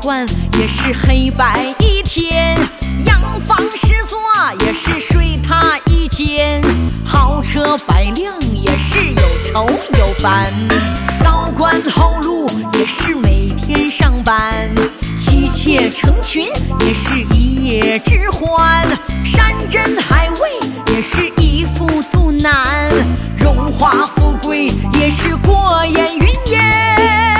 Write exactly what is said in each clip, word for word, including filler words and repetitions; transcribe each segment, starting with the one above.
管也是黑白一天，洋房十座也是水塔一间，豪车百辆也是有愁有烦，高官厚禄也是每天上班，妻妾成群也是一夜之欢，山珍海味也是一夫独男，荣华富贵也是过眼云烟。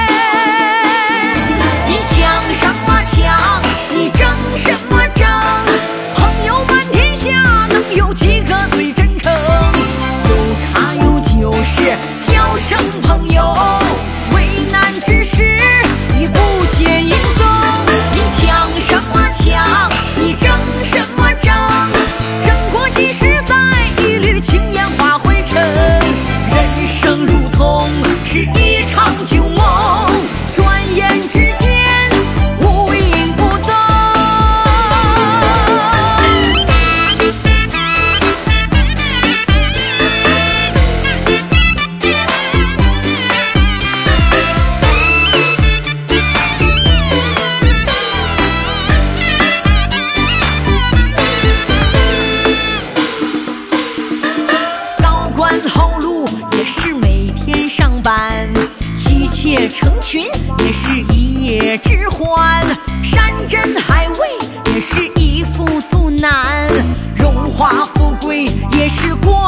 你抢什么抢？你争什么争？朋友满天下，能有几个最真诚？有茶有酒是交生朋友，为难之时你不见影踪。你抢什么抢？你争什么争？争过几十载，一缕青烟化灰尘。人生如同是一场旧梦，转眼之间无影无踪。高官厚禄也是每天上班，妻妾成群也是一夜之欢，山珍海味也是一夫独男，荣华富贵也是过